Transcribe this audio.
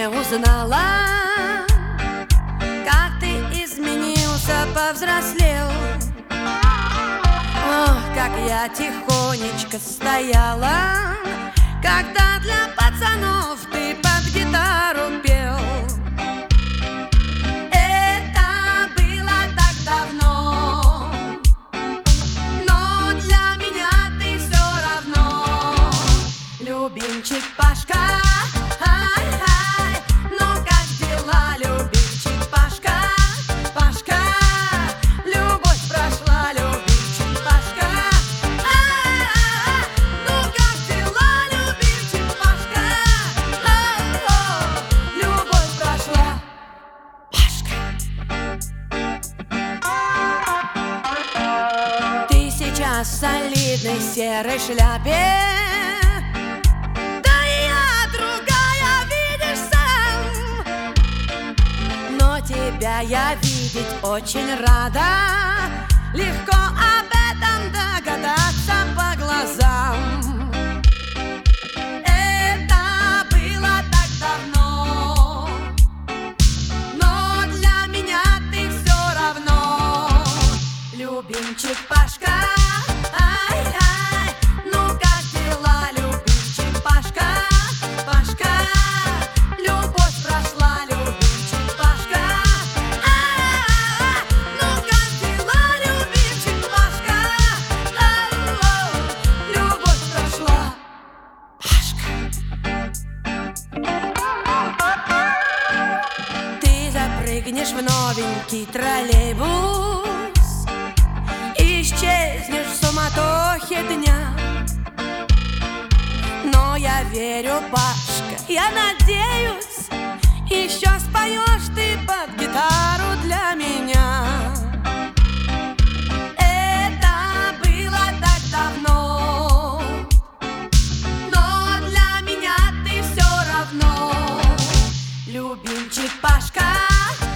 не узнала, как ты изменился, повзрослел. Ох, как я тихонечко стояла, когда для пацанов ты под гитару пел. Это было так давно, но для меня ты все равно. Любимчик Пашка, ай-ай, ну как дела, любимчик Пашка? Пашка, любовь прошла, любимчик Пашка. Ай-ай, ну как дела, любимчик Пашка? Ай-ай, любовь прошла, Пашка. Ты сейчас в солидной серой шляпе, тебя я видеть очень рада. Легко об этом догадаться по глазам. Это было так давно, но для меня ты все равно. Любимчик Пашка, ай-ай, ну как дела, любимчик Пашка? Пашка, любовь прошла, любимчик Пашка. Прыгнешь в новенький троллейбус, исчезнешь в суматохе дня. Но я верю, Пашка, я надеюсь, еще споешь ты под гитару для меня. Это было так давно, но для меня ты все равно. Любимчик Пашка,